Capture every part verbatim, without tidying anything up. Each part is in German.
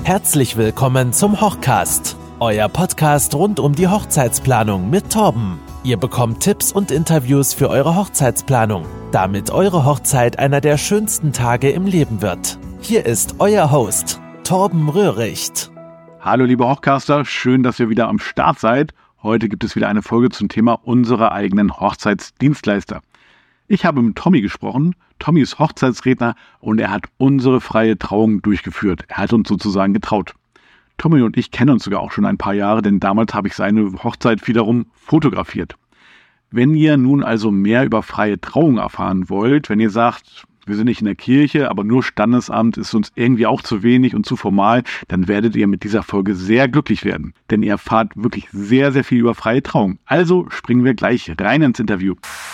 Herzlich willkommen zum Hochcast, euer Podcast rund um die Hochzeitsplanung mit Torben. Ihr bekommt Tipps und Interviews für eure Hochzeitsplanung, damit eure Hochzeit einer der schönsten Tage im Leben wird. Hier ist euer Host, Torben Röhricht. Hallo liebe Hochcaster, schön, dass ihr wieder am Start seid. Heute gibt es wieder eine Folge zum Thema unserer eigenen Hochzeitsdienstleister. Ich habe mit Tommy gesprochen. Tommy ist Hochzeitsredner und er hat unsere freie Trauung durchgeführt. Er hat uns sozusagen getraut. Tommy und ich kennen uns sogar auch schon ein paar Jahre, denn damals habe ich seine Hochzeit wiederum fotografiert. Wenn ihr nun also mehr über freie Trauung erfahren wollt, wenn ihr sagt, wir sind nicht in der Kirche, aber nur Standesamt ist uns irgendwie auch zu wenig und zu formal, dann werdet ihr mit dieser Folge sehr glücklich werden. Denn ihr erfahrt wirklich sehr, sehr viel über freie Trauung. Also springen wir gleich rein ins Interview.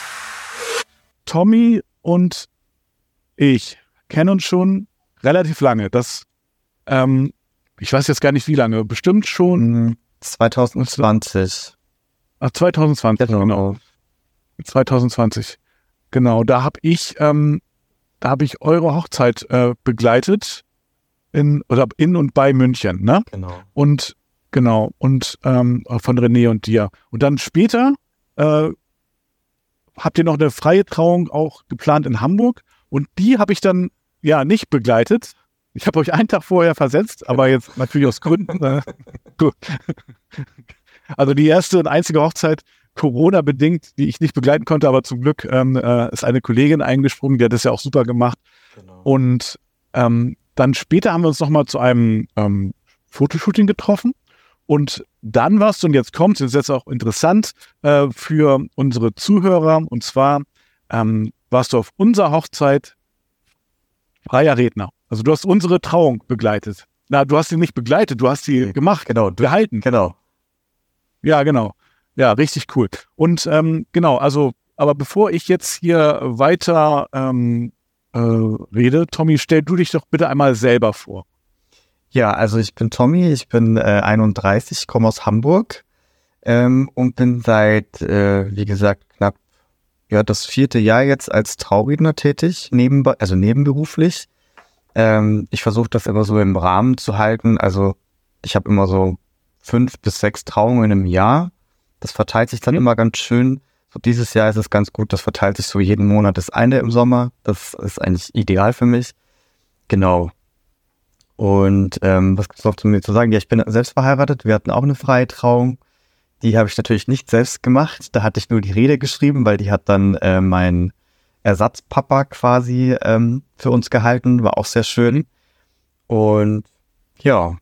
Tommy und ich kennen uns schon relativ lange. Das, ähm, ich weiß jetzt gar nicht wie lange, bestimmt schon zwanzig zwanzig. Ach, zwanzig zwanzig, genau. genau. zwanzig zwanzig. Genau, da habe ich, ähm, da habe ich eure Hochzeit äh, begleitet in oder in und bei München, ne? Genau. Und genau und ähm, von René und dir. Und dann später äh, habt ihr noch eine freie Trauung auch geplant in Hamburg und die habe ich dann ja nicht begleitet. Ich habe euch einen Tag vorher versetzt, aber jetzt natürlich aus Gründen. Äh, gut. Also die erste und einzige Hochzeit Corona-bedingt, die ich nicht begleiten konnte, aber zum Glück ähm, äh, ist eine Kollegin eingesprungen, die hat das ja auch super gemacht. Genau. Und ähm, dann später haben wir uns nochmal zu einem ähm, Fotoshooting getroffen. Und dann warst du, und jetzt kommt es, ist jetzt auch interessant äh, für unsere Zuhörer, und zwar ähm, warst du auf unserer Hochzeit freier Redner. Also du hast unsere Trauung begleitet. Na, du hast sie nicht begleitet, du hast sie okay. gemacht, genau, du, gehalten. Genau. Ja, genau. Ja, richtig cool. Und ähm, genau, also, aber bevor ich jetzt hier weiter ähm, äh, rede, Tommy, stell du dich doch bitte einmal selber vor. Ja, also ich bin Tommy, ich bin äh, einunddreißig, komme aus Hamburg ähm, und bin seit, äh, wie gesagt, knapp ja das vierte Jahr jetzt als Trauredner tätig, nebenbei, also nebenberuflich. Ähm, ich versuche das immer so im Rahmen zu halten, also ich habe immer so fünf bis sechs Trauungen im Jahr. Das verteilt sich dann mhm. immer ganz schön. So dieses Jahr ist es ganz gut, das verteilt sich so jeden Monat das eine im Sommer. Das ist eigentlich ideal für mich. Genau. Und ähm, was gibt es noch zu mir zu sagen? Ja, ich bin selbst verheiratet. Wir hatten auch eine freie Trauung. Die habe ich natürlich nicht selbst gemacht. Da hatte ich nur die Rede geschrieben, weil die hat dann äh, mein Ersatzpapa quasi ähm, für uns gehalten. War auch sehr schön. Und ja.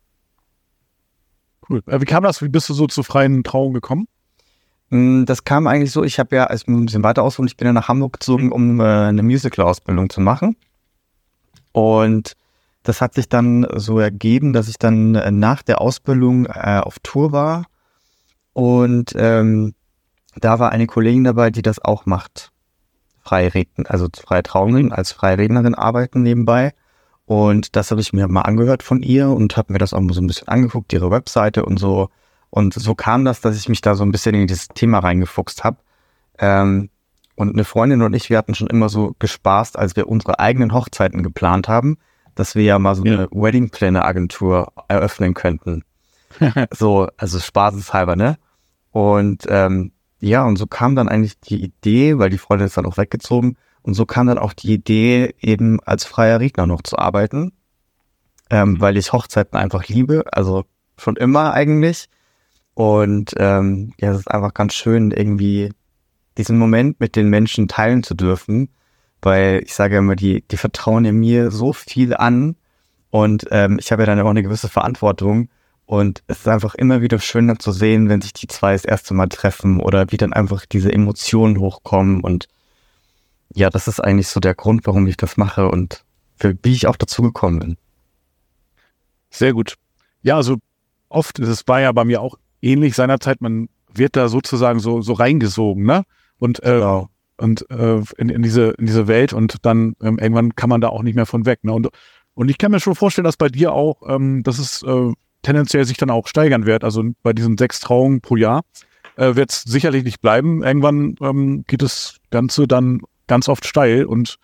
Cool. Wie kam das? Wie bist du so zur freien Trauung gekommen? Das kam eigentlich so, ich habe ja, als ein bisschen weiter ausholen, ich bin ja nach Hamburg gezogen, um äh, eine Musical-Ausbildung zu machen. Und das hat sich dann so ergeben, dass ich dann äh, nach der Ausbildung äh, auf Tour war. Und ähm, da war eine Kollegin dabei, die das auch macht. Freiredner, also freie Trauungen als Freirednerin arbeiten nebenbei. Und das habe ich mir mal angehört von ihr und habe mir das auch mal so ein bisschen angeguckt, ihre Webseite und so. Und so kam das, dass ich mich da so ein bisschen in dieses Thema reingefuchst habe. Ähm, und eine Freundin und ich, wir hatten schon immer so gespaßt, als wir unsere eigenen Hochzeiten geplant haben, dass wir ja mal so eine ja. Wedding-Planner-Agentur eröffnen könnten. So, also spaßeshalber, ne? Und ähm, ja, und so kam dann eigentlich die Idee, weil die Freundin ist dann auch weggezogen, und so kam dann auch die Idee, eben als freier Redner noch zu arbeiten, ähm, weil ich Hochzeiten einfach liebe, also schon immer eigentlich. Und ähm, ja, es ist einfach ganz schön, irgendwie diesen Moment mit den Menschen teilen zu dürfen, weil ich sage ja immer, die, die vertrauen ja mir so viel an und ähm, ich habe ja dann auch eine gewisse Verantwortung. Und es ist einfach immer wieder schön zu sehen, wenn sich die zwei das erste Mal treffen oder wie dann einfach diese Emotionen hochkommen. Und ja, das ist eigentlich so der Grund, warum ich das mache und für, wie ich auch dazu gekommen bin. Sehr gut. Ja, also oft, das war ja bei mir auch ähnlich seinerzeit, man wird da sozusagen so, so reingesogen, ne? Und, äh, genau. und äh, in, in, diese, in diese Welt und dann ähm, irgendwann kann man da auch nicht mehr von weg. Ne? Und, und ich kann mir schon vorstellen, dass bei dir auch, ähm, dass es äh, tendenziell sich dann auch steigern wird. Also bei diesen sechs Trauungen pro Jahr äh, wird es sicherlich nicht bleiben. Irgendwann ähm, geht das Ganze dann ganz oft steil und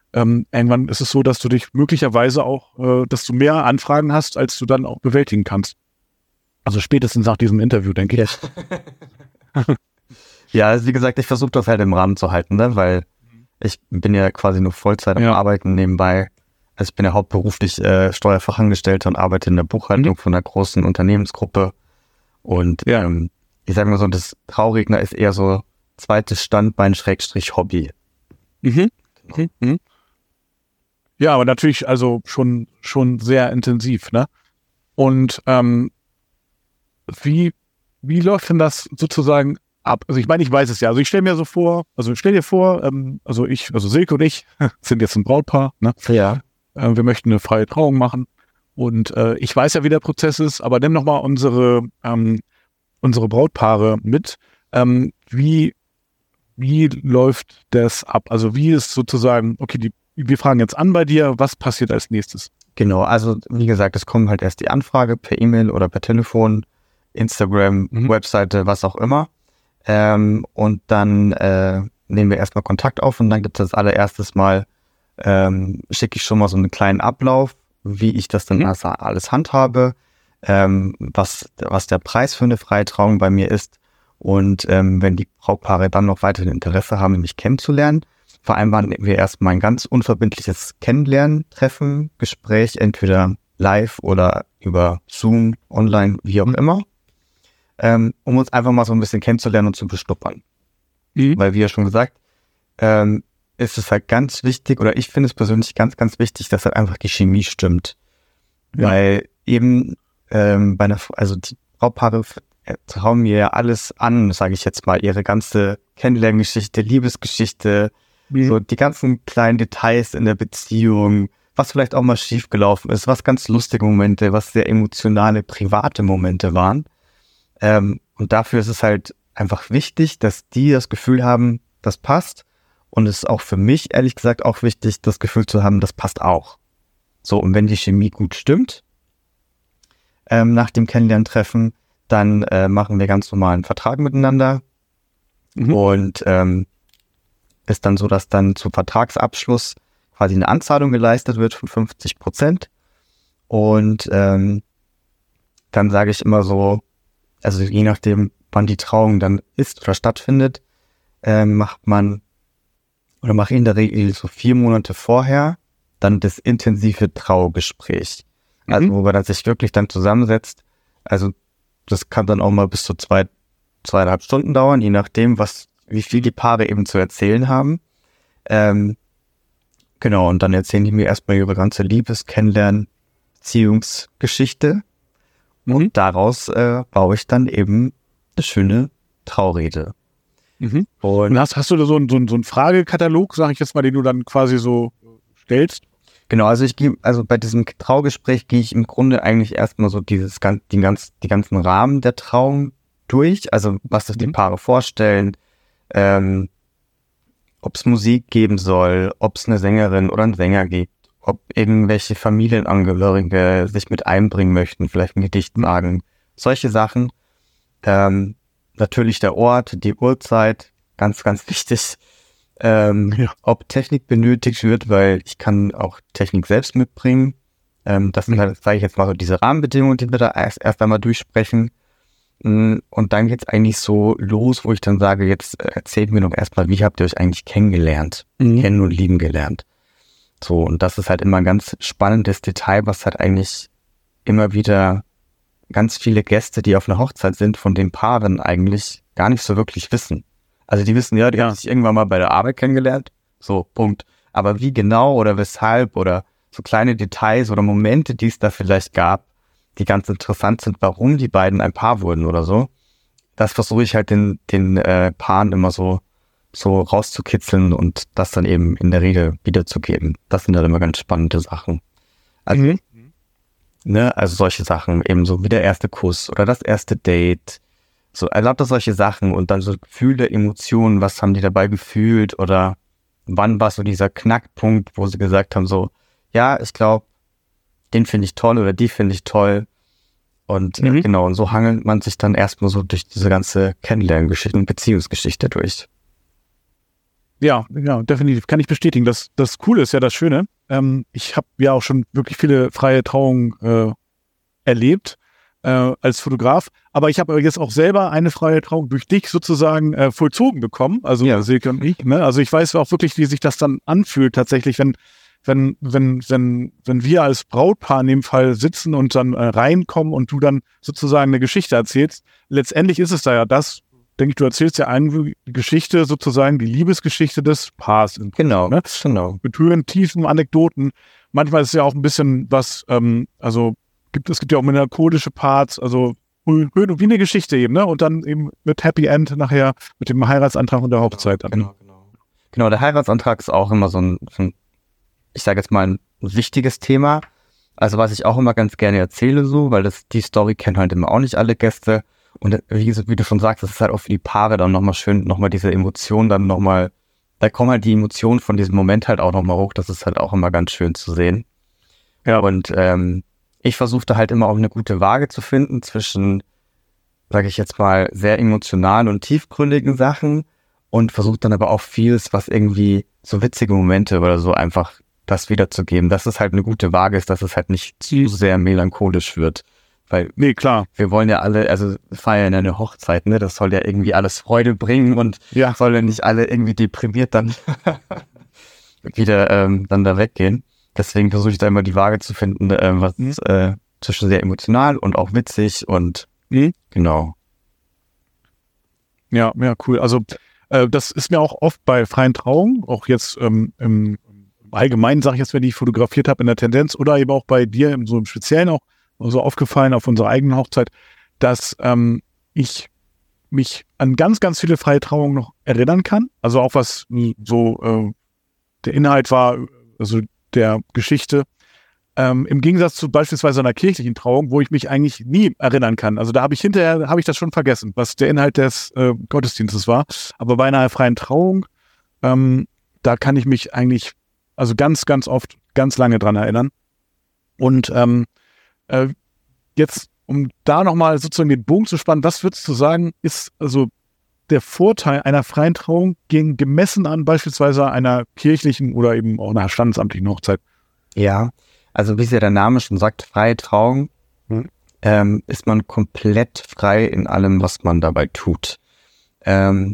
ähm, irgendwann ist es so, dass du dich möglicherweise auch, äh, dass du mehr Anfragen hast, als du dann auch bewältigen kannst. Also spätestens nach diesem Interview, denke ich. Ja, also wie gesagt, ich versuche das halt im Rahmen zu halten, ne? Weil ich bin ja quasi nur Vollzeit am Ja. Arbeiten nebenbei. Also ich bin ja hauptberuflich äh, Steuerfachangestellter und arbeite in der Buchhaltung Mhm. von einer großen Unternehmensgruppe. Und Ja. ähm, ich sage mal so, das Trauredner ist eher so zweites Standbein Schrägstrich Hobby. Mhm. Mhm. Mhm. Ja, aber natürlich also schon schon sehr intensiv, ne? Und ähm, wie wie läuft denn das sozusagen ab? Also ich meine, ich weiß es ja. Also ich stelle mir so vor, also stell dir vor, ähm, also ich, also Silke und ich sind jetzt ein Brautpaar, ne? Ja. Äh, wir möchten eine freie Trauung machen und äh, ich weiß ja, wie der Prozess ist, aber nimm noch mal unsere ähm, unsere Brautpaare mit. Ähm, wie wie läuft das ab? Also wie ist sozusagen, okay, die, wir fragen jetzt an bei dir, was passiert als nächstes? Genau, also wie gesagt, es kommt halt erst die Anfrage per E-Mail oder per Telefon, Instagram, Mhm. Webseite, was auch immer. Ähm, und dann äh, nehmen wir erstmal Kontakt auf und dann gibt es als allererstes mal, ähm, schicke ich schon mal so einen kleinen Ablauf, wie ich das dann Mhm. alles, alles handhabe, ähm, was, was der Preis für eine freie Trauung bei mir ist. Und ähm, wenn die Brautpaare dann noch weiterhin Interesse haben, mich kennenzulernen, vereinbaren wir erstmal ein ganz unverbindliches Kennenlernen, Treffen, Gespräch, entweder live oder über Zoom, online, wie auch Mhm. immer, ähm, um uns einfach mal so ein bisschen kennenzulernen und zu beschnuppern. Mhm. Weil, wie ja schon gesagt, ähm, ist es halt ganz wichtig, oder ich finde es persönlich ganz, ganz wichtig, dass halt einfach die Chemie stimmt. Ja. Weil eben ähm, bei einer, also die Brautpaare trauen mir ja alles an, sage ich jetzt mal, ihre ganze Kennenlerngeschichte, Liebesgeschichte, Mhm. so die ganzen kleinen Details in der Beziehung, was vielleicht auch mal schiefgelaufen ist, was ganz lustige Momente, was sehr emotionale, private Momente waren. Ähm, und dafür ist es halt einfach wichtig, dass die das Gefühl haben, das passt. Und es ist auch für mich, ehrlich gesagt, auch wichtig, das Gefühl zu haben, das passt auch. So, und wenn die Chemie gut stimmt, ähm, nach dem Kennenlerntreffen, dann äh, machen wir ganz normal einen Vertrag miteinander. Mhm. Und ähm, ist dann so, dass dann zum Vertragsabschluss quasi eine Anzahlung geleistet wird von fünfzig Prozent. Und ähm, dann sage ich immer so, also je nachdem, wann die Trauung dann ist oder stattfindet, ähm, macht man oder mache ich in der Regel so vier Monate vorher dann das intensive Traugespräch. Also Mhm. wo man dann sich wirklich dann zusammensetzt. Also das kann dann auch mal bis zu zwei, zweieinhalb Stunden dauern, je nachdem, was, wie viel die Paare eben zu erzählen haben. Ähm, genau, und dann erzählen die mir erstmal ihre ganze Liebes-, Kennenlernen-, Beziehungsgeschichte. Mhm. Und daraus äh, baue ich dann eben eine schöne Traurede. Mhm. Und Und hast, hast du da so einen, so einen, so einen Fragekatalog, sage ich jetzt mal, den du dann quasi so stellst? genau, also ich gehe, also bei diesem Traugespräch gehe ich im Grunde eigentlich erstmal so dieses gan- die ganz, die ganzen Rahmen der Trauung durch, also was sich die Mhm. Paare vorstellen, ähm, ob es Musik geben soll, ob es eine Sängerin oder einen Sänger gibt, ob irgendwelche Familienangehörige sich mit einbringen möchten, vielleicht ein Gedicht sagen, solche Sachen. Ähm, natürlich der Ort, die Uhrzeit, ganz, ganz wichtig. Ähm, Ja. Ob Technik benötigt wird, weil ich kann auch Technik selbst mitbringen. Ähm, das sind Mhm. halt, sage ich jetzt mal so, diese Rahmenbedingungen, die wir da erst, erst einmal durchsprechen. Mm, Und dann geht's eigentlich so los, wo ich dann sage, jetzt äh, erzählt mir doch erstmal, wie habt ihr euch eigentlich kennengelernt, Mhm. kennen und lieben gelernt. So, und das ist halt immer ein ganz spannendes Detail, was halt eigentlich immer wieder ganz viele Gäste, die auf einer Hochzeit sind, von den Paaren eigentlich gar nicht so wirklich wissen. Also die wissen, ja, die Ja. haben sich irgendwann mal bei der Arbeit kennengelernt, so, Punkt. Aber wie genau oder weshalb oder so kleine Details oder Momente, die es da vielleicht gab, die ganz interessant sind, warum die beiden ein Paar wurden oder so, das versuche ich halt den, den äh, Paaren immer so, so rauszukitzeln und das dann eben in der Regel wiederzugeben. Das sind dann immer ganz spannende Sachen. Also, Mhm. ne, also solche Sachen, eben so wie der erste Kuss oder das erste Date, so erlaubt solche Sachen und dann so Gefühle, Emotionen, was haben die dabei gefühlt oder wann war so dieser Knackpunkt, wo sie gesagt haben so, ja, ich glaube, den finde ich toll oder die finde ich toll und äh, Mhm. genau, und so hangelt man sich dann erstmal so durch diese ganze Kennenlerngeschichte und Beziehungsgeschichte durch. Ja, ja, definitiv. Kann ich bestätigen. Das, das Coole ist ja das Schöne. Ähm, ich habe ja auch schon wirklich viele freie Trauungen äh, erlebt äh, als Fotograf. Aber ich habe jetzt auch selber eine freie Trauung durch dich sozusagen äh, vollzogen bekommen. Also Ja. Silke und ich. Ne? Also ich weiß auch wirklich, wie sich das dann anfühlt tatsächlich, wenn wenn wenn wenn wenn wir als Brautpaar in dem Fall sitzen und dann äh, reinkommen und du dann sozusagen eine Geschichte erzählst. Letztendlich ist es da ja das, denke ich, du erzählst ja eine Geschichte, sozusagen die Liebesgeschichte des Paars. Im Prinzip, Genau, ne? genau. Mit Höhen, Tiefen, Anekdoten. Manchmal ist es ja auch ein bisschen was, ähm, also gibt es gibt ja auch melancholische Parts, also Höhen, wie eine Geschichte eben, ne? Und dann eben mit Happy End nachher, mit dem Heiratsantrag und der Hochzeit. Dann. Genau, genau. Genau, der Heiratsantrag ist auch immer so ein, so ein ich sage jetzt mal, ein wichtiges Thema. Also was ich auch immer ganz gerne erzähle so, weil das die Story kennen halt immer auch nicht alle Gäste. Und wie, wie du schon sagst, das ist halt auch für die Paare dann nochmal schön, nochmal diese Emotionen dann nochmal, da kommen halt die Emotionen von diesem Moment halt auch nochmal hoch. Das ist halt auch immer ganz schön zu sehen. Ja, und ähm, ich versuche da halt immer auch eine gute Waage zu finden zwischen, sage ich jetzt mal, sehr emotionalen und tiefgründigen Sachen und versuche dann aber auch vieles, was irgendwie so witzige Momente oder so einfach das wiederzugeben, dass es halt eine gute Waage ist, dass es halt nicht zu sehr melancholisch wird. Weil Nee, klar. wir wollen ja alle, also feiern ja eine Hochzeit, ne? Das soll ja irgendwie alles Freude bringen und Ja. soll ja nicht alle irgendwie deprimiert dann wieder ähm, dann da weggehen. Deswegen versuche ich da immer die Waage zu finden, äh, was Mhm. äh, zwischen sehr emotional und auch witzig und Mhm. genau. Ja, ja, cool. Also äh, das ist mir auch oft bei freien Trauungen, auch jetzt ähm, im, im Allgemeinen, sage ich jetzt, wenn ich fotografiert habe in der Tendenz oder eben auch bei dir im, so im Speziellen auch so aufgefallen auf unserer eigenen Hochzeit, dass ähm, ich mich an ganz, ganz viele freie Trauungen noch erinnern kann. Also auch was so äh, der Inhalt war, also der Geschichte. Ähm, Im Gegensatz zu beispielsweise einer kirchlichen Trauung, wo ich mich eigentlich nie erinnern kann. Also da habe ich hinterher, habe ich das schon vergessen, was der Inhalt des äh, Gottesdienstes war. Aber bei einer freien Trauung, ähm, da kann ich mich eigentlich, also ganz, ganz oft, ganz lange dran erinnern. Und ähm, äh, jetzt, um da nochmal sozusagen den Bogen zu spannen, was würdest du sagen, ist also der Vorteil einer freien Trauung gegen gemessen an beispielsweise einer kirchlichen oder eben auch einer standesamtlichen Hochzeit? Ja, also wie es ja der Name schon sagt, freie Trauung, Mhm. ähm, ist man komplett frei in allem, was man dabei tut. Ähm,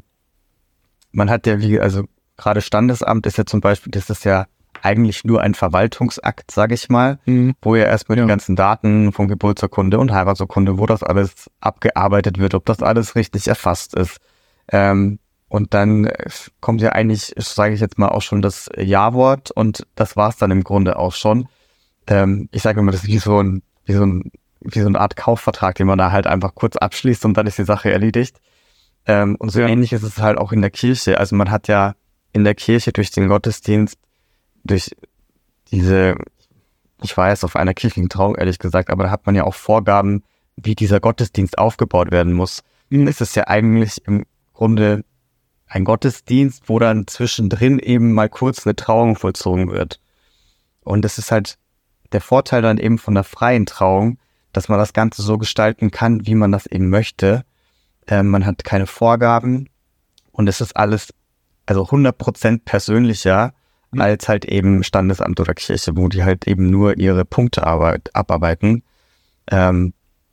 man hat ja, wie, also gerade Standesamt ist ja zum Beispiel, das ist ja eigentlich nur ein Verwaltungsakt, sage ich mal, Mhm. wo ja erstmal Ja. die ganzen Daten von Geburtsurkunde und Heiratsurkunde, wo das alles abgearbeitet wird, ob das alles richtig erfasst ist. Ähm, und dann äh, kommt ja eigentlich, sage ich jetzt mal, auch schon das Ja-Wort und das war's dann im Grunde auch schon. Ähm, ich sage immer, das ist wie so ein, wie so ein, wie so eine Art Kaufvertrag, den man da halt einfach kurz abschließt und dann ist die Sache erledigt. Ähm, und so Ja. ähnlich ist es halt auch in der Kirche. Also man hat ja in der Kirche durch den Gottesdienst, durch diese, ich war jetzt auf einer kirchlichen Trauung, ehrlich gesagt, aber da hat man ja auch Vorgaben, wie dieser Gottesdienst aufgebaut werden muss. Mhm. Es ist ja eigentlich im Grunde ein Gottesdienst, wo dann zwischendrin eben mal kurz eine Trauung vollzogen wird. Und das ist halt der Vorteil dann eben von der freien Trauung, dass man das Ganze so gestalten kann, wie man das eben möchte. Ähm, man hat keine Vorgaben und es ist alles also hundert Prozent persönlicher Mhm. als halt eben Standesamt oder Kirche, wo die halt eben nur ihre Punkte arbeit, abarbeiten. Ähm,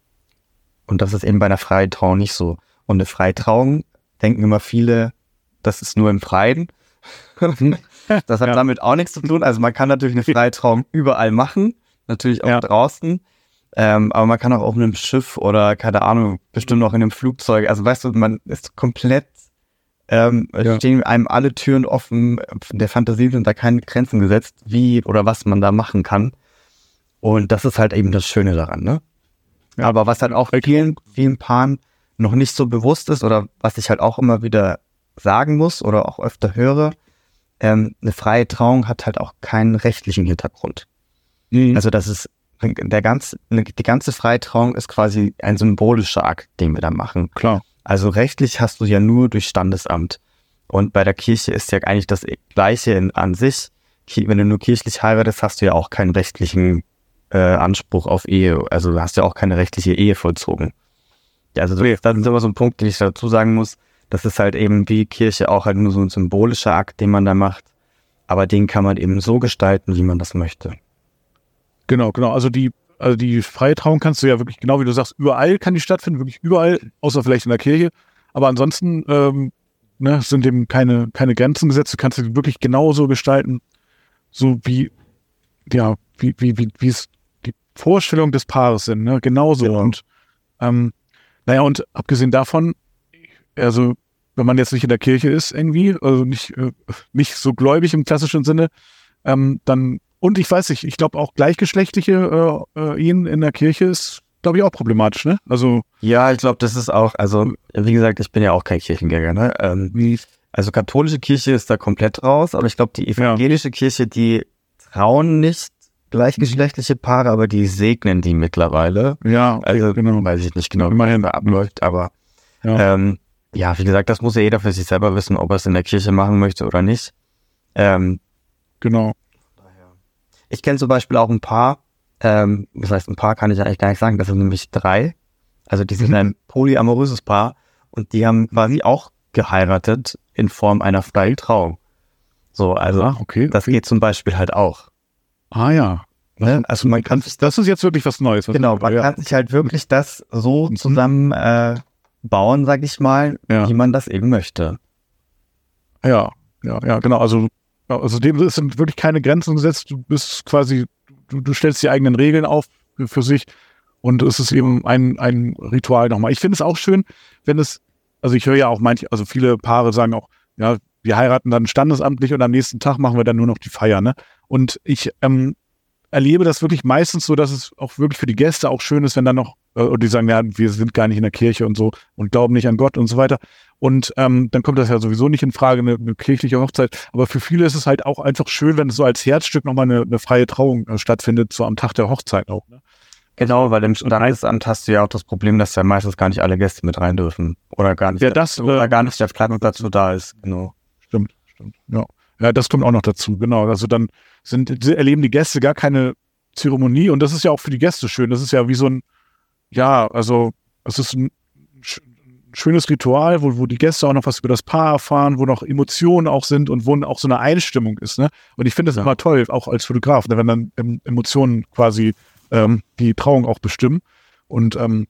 und das ist eben bei einer freien Trauung nicht so. Und eine freie Trauung denken immer viele, das ist nur im Freien. Das hat Ja. damit auch nichts zu tun. Also man kann natürlich eine freie Trauung überall machen, natürlich auch Ja. draußen. Ähm, aber man kann auch auf einem Schiff oder, keine Ahnung, bestimmt auch in einem Flugzeug. Also weißt du, man ist komplett, ähm, Ja. stehen einem alle Türen offen. Der Fantasie sind da keine Grenzen gesetzt, wie oder was man da machen kann. Und das ist halt eben das Schöne daran, ne? Ja. Aber was halt auch vielen, vielen Paaren noch nicht so bewusst ist oder was ich halt auch immer wieder sagen muss oder auch öfter höre, ähm, eine freie Trauung hat halt auch keinen rechtlichen Hintergrund. Mhm. Also das ist der ganze, die ganze freie Trauung ist quasi ein symbolischer Akt, den wir da machen. Klar. Also rechtlich hast du ja nur durch Standesamt. Und bei der Kirche ist ja eigentlich das Gleiche in, an sich. Ki- Wenn du nur kirchlich heiratest, hast du ja auch keinen rechtlichen äh, Anspruch auf Ehe. Also du hast ja auch keine rechtliche Ehe vollzogen. Ja, also das, das ist immer so ein Punkt, den ich dazu sagen muss, Das ist halt eben wie Kirche auch halt nur so ein symbolischer Akt, den man da macht. Aber den kann man eben so gestalten, wie man das möchte. Genau, genau. Also die, also die freie Trauung kannst du ja wirklich, genau wie du sagst, überall kann die stattfinden, wirklich überall, außer vielleicht in der Kirche. Aber ansonsten ähm, ne, sind eben keine, keine Grenzen gesetzt. Du kannst sie wirklich genauso gestalten, so wie, ja, wie, wie, wie, wie es die Vorstellung des Paares sind, ne? Genauso. Genau. Und ähm, naja, und abgesehen davon, also wenn man jetzt nicht in der Kirche ist irgendwie, also nicht, äh, nicht so gläubig im klassischen Sinne, ähm, dann, und ich weiß nicht, ich glaube auch gleichgeschlechtliche äh, äh, Ehen in der Kirche ist, glaube ich, auch problematisch, ne? Also Ja, ich glaube, das ist auch, also wie gesagt, ich bin ja auch kein Kirchengänger, ne? Ähm, wie, also katholische Kirche ist da komplett raus, aber ich glaube, die evangelische Kirche, die trauen nicht gleichgeschlechtliche Paare, aber die segnen die mittlerweile. ja, Also genau. weiß ich nicht genau, Immerhin. wie das da abläuft, aber Ja. ähm, ja, wie gesagt, das muss ja jeder für sich selber wissen, ob er es in der Kirche machen möchte oder nicht. Ähm, Genau. ich kenne zum Beispiel auch ein Paar, ähm, das heißt, ein Paar kann ich eigentlich gar nicht sagen, das sind nämlich drei. Also die sind Mhm. ein polyamoröses Paar und die haben quasi auch geheiratet in Form einer freien Trauung. So, also Ah, okay. das okay. geht zum Beispiel halt auch. Ah ja. Ne? Also man kann sich Das ist jetzt wirklich was Neues. Was genau, man ja. kann sich halt wirklich das so Mhm. zusammen äh, bauen, sag ich mal, Ja. wie man das eben möchte. Ja, ja, ja, genau. Also, ja, also dem sind wirklich keine Grenzen gesetzt. Du bist quasi, du, du stellst die eigenen Regeln auf für, für sich und es ist eben ein, ein Ritual nochmal. Ich finde es auch schön, wenn es, also ich höre ja auch manche, also viele Paare sagen auch, ja, wir heiraten dann standesamtlich und am nächsten Tag machen wir dann nur noch die Feier, ne? Und ich ähm, erlebe das wirklich meistens so, dass es auch wirklich für die Gäste auch schön ist, wenn dann noch, äh, und die sagen, ja, wir sind gar nicht in der Kirche und so und glauben nicht an Gott und so weiter. Und ähm, dann kommt das ja sowieso nicht in Frage, eine, eine kirchliche Hochzeit. Aber für viele ist es halt auch einfach schön, wenn es so als Herzstück nochmal eine, eine freie Trauung äh, stattfindet, so am Tag der Hochzeit auch. Ne? Genau, weil im Standesamt hast du ja auch das Problem, dass ja meistens gar nicht alle Gäste mit rein dürfen. Oder gar nicht, Ja, das, oder äh, gar nicht der Platz dazu da ist. Genau. Stimmt, stimmt. Ja. Ja, das kommt auch noch dazu, genau. Also dann sind, erleben die Gäste gar keine Zeremonie und das ist ja auch für die Gäste schön. Das ist ja wie so ein, ja, also es ist ein sch- schönes Ritual, wo, wo die Gäste auch noch was über das Paar erfahren, wo noch Emotionen auch sind und wo auch so eine Einstimmung ist, ne? Und ich finde das Ja. immer toll, auch als Fotograf, ne, wenn dann ähm, Emotionen quasi ähm, die Trauung auch bestimmen. Und ähm,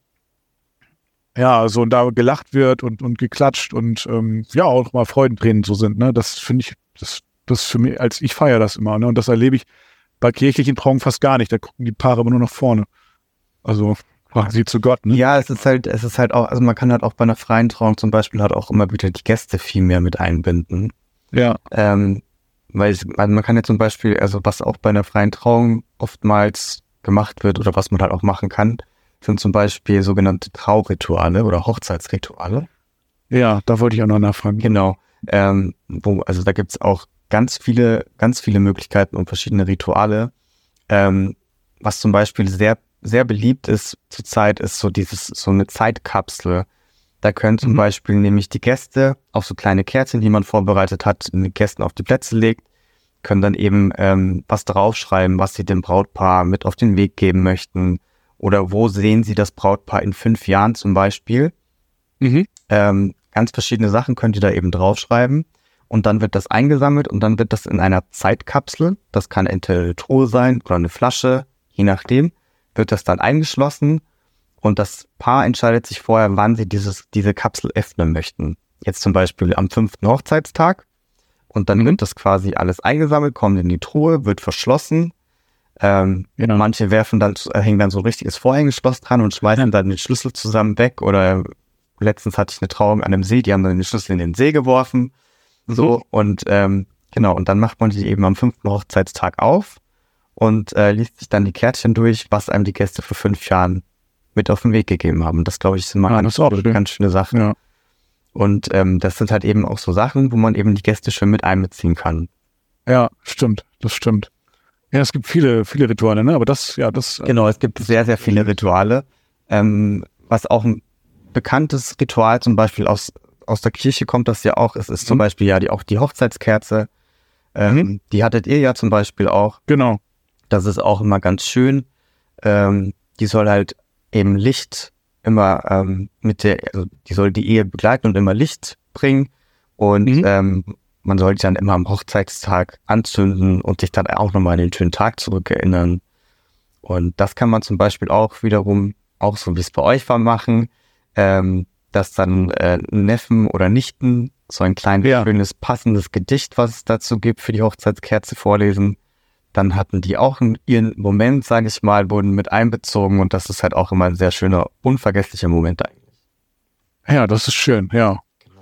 ja, so und da gelacht wird und, und geklatscht und ähm, ja, auch mal Freudentränen so sind, ne? Das finde ich, das, das für mich, als ich feiere das immer, ne? Und das erlebe ich bei kirchlichen Trauungen fast gar nicht. Da gucken die Paare immer nur nach vorne. Also quasi zu Gott, ne? Ja, es ist halt, es ist halt auch, also man kann halt auch bei einer freien Trauung zum Beispiel halt auch immer wieder die Gäste viel mehr mit einbinden. Ja, Ähm, weil es, also man kann ja zum Beispiel, also was auch bei einer freien Trauung oftmals gemacht wird oder was man halt auch machen kann, sind zum Beispiel sogenannte Traurituale oder Hochzeitsrituale. ja, da wollte ich auch noch nachfragen. Genau. Ähm, wo, also da gibt's auch ganz viele, ganz viele Möglichkeiten und verschiedene Rituale. Ähm, was zum Beispiel sehr, sehr beliebt ist zurzeit, ist so dieses, so eine Zeitkapsel. Da können zum Mhm. Beispiel nämlich die Gäste auf so kleine Kärtchen, die man vorbereitet hat, den Gästen auf die Plätze legt, können dann eben ähm, was draufschreiben, was sie dem Brautpaar mit auf den Weg geben möchten. Oder wo sehen sie das Brautpaar in fünf Jahren zum Beispiel. Mhm. Ähm, ganz verschiedene Sachen könnt ihr da eben draufschreiben. Und dann wird das eingesammelt und dann wird das in einer Zeitkapsel, das kann entweder eine Truhe sein oder eine Flasche, je nachdem, wird das dann eingeschlossen und das Paar entscheidet sich vorher, wann sie dieses, diese Kapsel öffnen möchten. Jetzt zum Beispiel am fünften Hochzeitstag und dann Mhm. wird das quasi alles eingesammelt, kommt in die Truhe, wird verschlossen. Ähm, Ja. Manche werfen dann, äh, hängen dann so ein richtiges Vorhängeschloss dran und schmeißen dann den Schlüssel zusammen weg. Oder letztens hatte ich eine Trauung an einem See, die haben dann den Schlüssel in den See geworfen. So, und ähm, genau, und dann macht man die eben am fünften Hochzeitstag auf und äh, liest sich dann die Kärtchen durch, was einem die Gäste vor fünf Jahren mit auf den Weg gegeben haben. Das, glaube ich, ist immer Ah, eine das ist auch ganz, schön. ganz schöne Sache. Ja. Und ähm, das sind halt eben auch so Sachen, wo man eben die Gäste schön mit einbeziehen kann. Ja, stimmt, das stimmt. Ja, es gibt viele, viele Rituale, ne? Aber das, ja, das. äh, Genau, es gibt sehr, sehr viele Rituale. Ähm, was auch ein bekanntes Ritual zum Beispiel aus, aus der Kirche kommt, das ja auch, es ist zum Mhm. Beispiel ja die, auch die Hochzeitskerze. Ähm, Mhm. Die hattet ihr ja zum Beispiel auch. Genau. Das ist auch immer ganz schön. Ähm, die soll halt eben Licht immer ähm, mit der, also die soll die Ehe begleiten und immer Licht bringen. Und Mhm. ähm, man sollte dann immer am Hochzeitstag anzünden und sich dann auch nochmal an den schönen Tag zurückerinnern. Und das kann man zum Beispiel auch wiederum, auch so wie es bei euch war, machen, ähm, dass dann äh, Neffen oder Nichten so ein kleines, Ja. schönes, passendes Gedicht, was es dazu gibt, für die Hochzeitskerze vorlesen. Dann hatten die auch einen, ihren Moment, sage ich mal, wurden mit einbezogen und das ist halt auch immer ein sehr schöner, unvergesslicher Moment eigentlich. Ja, das ist schön, ja.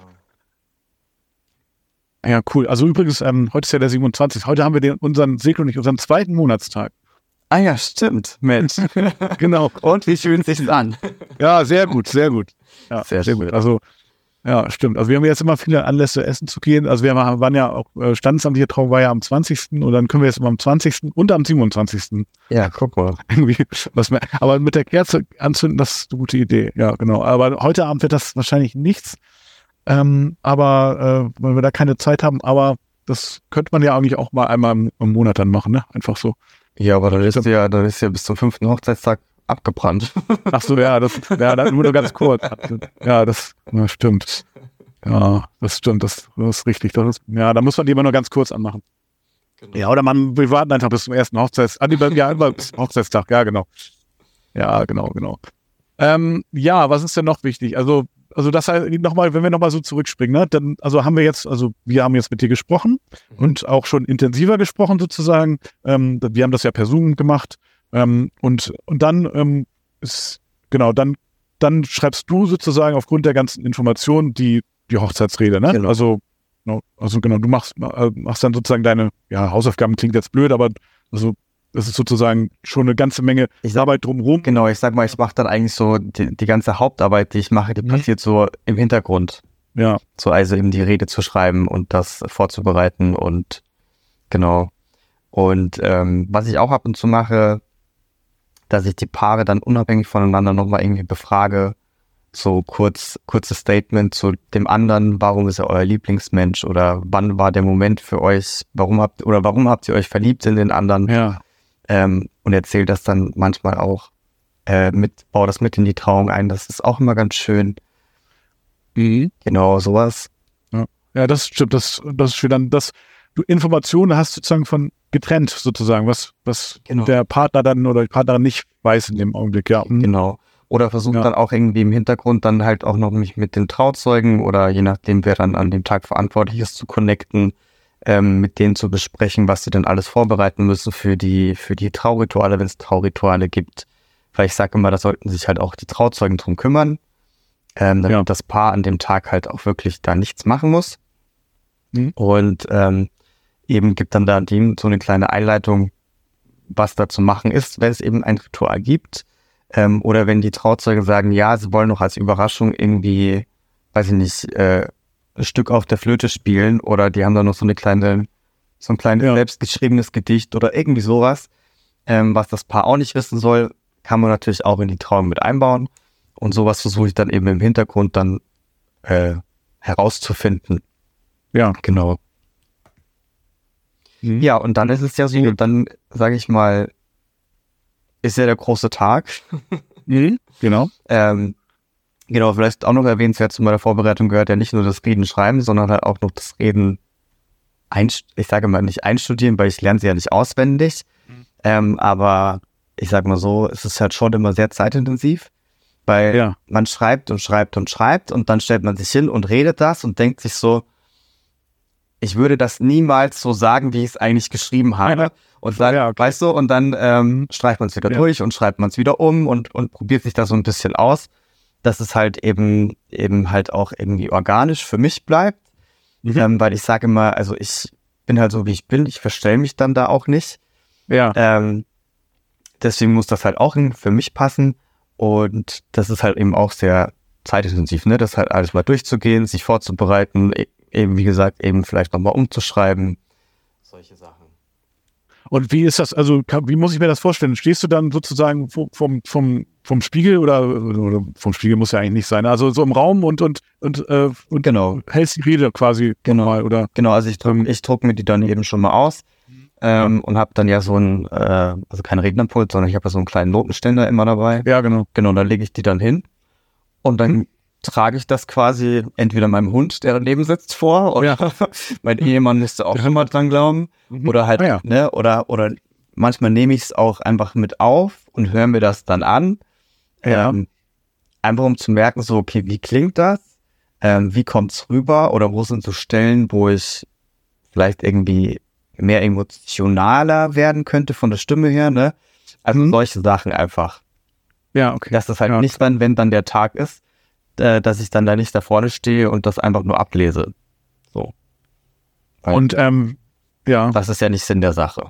Ja, cool. Also übrigens, ähm, heute ist ja der siebenundzwanzigste Heute haben wir den, unseren Segel nicht, unseren zweiten Monatstag. Ah ja, stimmt, Mensch. Genau. Und wie fühlt sich's an? Ja, sehr gut, sehr gut. Ja, Sehr sehr schön. gut. Also, ja, stimmt. Also wir haben jetzt immer viele Anlässe, essen zu gehen. Also wir waren waren ja auch, äh, standesamtliche Trauung war ja am zwanzigsten und dann können wir jetzt immer am zwanzigsten und am siebenundzwanzigsten Ja, guck mal. irgendwie was mehr. Aber mit der Kerze anzünden, das ist eine gute Idee. Ja, genau. Aber heute Abend wird das wahrscheinlich nichts. Ähm, aber äh, weil wir da keine Zeit haben, aber das könnte man ja eigentlich auch mal einmal im, im Monat dann machen, ne? Einfach so. Ja, aber dann ist ja, dann ist ja bis zum fünften Hochzeitstag abgebrannt. Ach so, ja, das, ja, dann nur ganz kurz. Ja, das ja, stimmt. Ja, das stimmt, das, das ist richtig. Das ist, ja, da muss man die immer nur ganz kurz anmachen. Genau. Ja, oder man, wir warten einfach bis zum ersten Hochzeits, ah, nee, ja, immer bis zum Hochzeitstag, ja, genau. Ja, genau, genau. Ähm, ja, was ist denn noch wichtig? Also, also das heißt, nochmal, wenn wir nochmal so zurückspringen, ne, dann, also haben wir jetzt, also wir haben jetzt mit dir gesprochen und auch schon intensiver gesprochen sozusagen. Ähm, wir haben das ja per Zoom gemacht. Ähm, und, und dann ähm, ist, genau, dann, dann schreibst du sozusagen aufgrund der ganzen Informationen die, die Hochzeitsrede, ne? Genau. Also, genau, also genau, du machst, äh, machst dann sozusagen deine, ja, Hausaufgaben klingt jetzt blöd, aber also das ist sozusagen schon eine ganze Menge Ich sag- Arbeit drumherum. Genau, ich sag mal, ich mache dann eigentlich so die, die ganze Hauptarbeit, die ich mache, die Mhm. passiert so im Hintergrund. Ja, So, also eben die Rede zu schreiben und das vorzubereiten und genau. Und ähm, was ich auch ab und zu mache, dass ich die Paare dann unabhängig voneinander nochmal irgendwie befrage, so kurz, kurzes Statement zu dem anderen, warum ist er euer Lieblingsmensch oder wann war der Moment für euch, warum habt oder warum habt ihr euch verliebt in den anderen? ja, Ähm, und erzähle das dann manchmal auch äh, mit, baue das mit in die Trauung ein, das ist auch immer ganz schön. mhm. Genau, sowas. Ja, das stimmt, das, das ist schön. Dann, dass du Informationen hast sozusagen von getrennt sozusagen, was, was Genau. der Partner dann oder die Partnerin nicht weiß in dem Augenblick, ja. Mhm. Genau. Oder versucht Ja. dann auch irgendwie im Hintergrund dann halt auch noch mich mit den Trauzeugen oder je nachdem, wer dann an dem Tag verantwortlich ist, zu connecten, ähm, mit denen zu besprechen, was sie denn alles vorbereiten müssen für die, für die Traurituale, wenn es Traurituale gibt. Weil ich sage immer, da sollten sich halt auch die Trauzeugen drum kümmern, ähm, damit Ja. das Paar an dem Tag halt auch wirklich da nichts machen muss. Mhm. Und ähm, eben gibt dann da dem so eine kleine Einleitung, was da zu machen ist, wenn es eben ein Ritual gibt. Ähm, oder wenn die Trauzeugen sagen, ja, sie wollen noch als Überraschung irgendwie, weiß ich nicht, äh, ein Stück auf der Flöte spielen oder die haben da noch so eine kleine, so ein kleines Ja. selbstgeschriebenes Gedicht oder irgendwie sowas, ähm, was das Paar auch nicht wissen soll, kann man natürlich auch in die Trauung mit einbauen. Und sowas versuche ich dann eben im Hintergrund dann äh, herauszufinden. Ja. Genau. Mhm. Ja, und dann ist es ja so, dann sage ich mal, ist ja der große Tag. Mhm. Genau. Ähm, genau, vielleicht auch noch erwähnenswert zu meiner Vorbereitung gehört ja nicht nur das Reden schreiben, sondern halt auch noch das Reden, einst- ich sage mal nicht einstudieren, weil ich lerne sie ja nicht auswendig. Mhm. Ähm, aber ich sage mal so, es ist halt schon immer sehr zeitintensiv, weil Ja. man schreibt und schreibt und schreibt und dann stellt man sich hin und redet das und denkt sich so, ich würde das niemals so sagen, wie ich es eigentlich geschrieben habe. Ja. Und dann, Ja, okay. weißt du, und dann ähm, streicht man es wieder Ja. durch und schreibt man es wieder um und, und probiert sich da so ein bisschen aus, dass es halt eben eben halt auch irgendwie organisch für mich bleibt. Mhm. Ähm, weil ich sage immer, also ich bin halt so, wie ich bin, ich verstelle mich dann da auch nicht. Ja. Ähm, deswegen muss das halt auch für mich passen und das ist halt eben auch sehr zeitintensiv, ne? Das halt alles mal durchzugehen, sich vorzubereiten, e- eben wie gesagt, eben vielleicht nochmal umzuschreiben. Solche Sachen. Und wie ist das, also kann, wie muss ich mir das vorstellen? Stehst du dann sozusagen vom, vom, vom, vom Spiegel oder, oder vom Spiegel muss ja eigentlich nicht sein, also so im Raum und, und, und, äh, und Genau, hältst die Rede quasi Genau. mal, oder? genau, also ich drucke ich druck mir die dann eben schon mal aus ähm, und habe dann ja so ein, äh, also kein Rednerpult, sondern ich habe ja so einen kleinen Notenständer immer dabei. Ja, genau. Genau, da lege ich die dann hin und dann Mhm. trage ich das quasi entweder meinem Hund, der daneben sitzt, vor, oder ja. mein Ehemann müsste auch immer dran glauben, mhm. oder halt, ah, ja. ne, oder, oder manchmal nehme ich es auch einfach mit auf und höre mir das dann an, ja. ähm, einfach um zu merken, so, okay, wie klingt das, ähm, wie kommt's rüber, oder wo sind so Stellen, wo ich vielleicht irgendwie mehr emotionaler werden könnte von der Stimme her, ne, also mhm. solche Sachen einfach. Ja, okay. Dass das halt ja. nicht dann, wenn dann der Tag ist, dass ich dann da nicht da vorne stehe und das einfach nur ablese. So. Weil und, ähm, ja. das ist ja nicht Sinn der Sache.